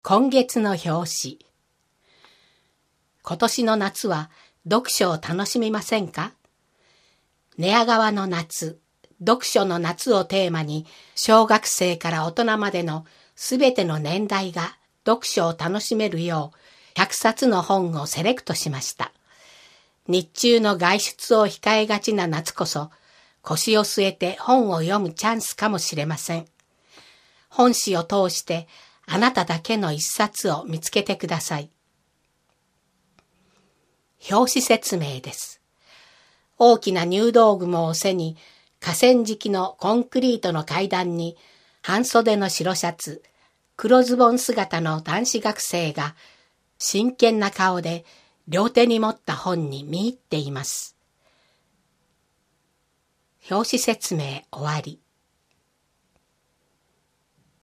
今月の表紙。今年の夏は読書を楽しみませんか？寝屋川の夏、読書の夏をテーマに、小学生から大人までのすべての年代が読書を楽しめるよう100冊の本をセレクトしました。日中の外出を控えがちな夏こそ、腰を据えて本を読むチャンスかもしれません。本誌を通してあなただけの一冊を見つけてください。表紙説明です。大きな入道雲を背に、河川敷のコンクリートの階段に、半袖の白シャツ、黒ズボン姿の男子学生が、真剣な顔で両手に持った本に見入っています。表紙説明終わり。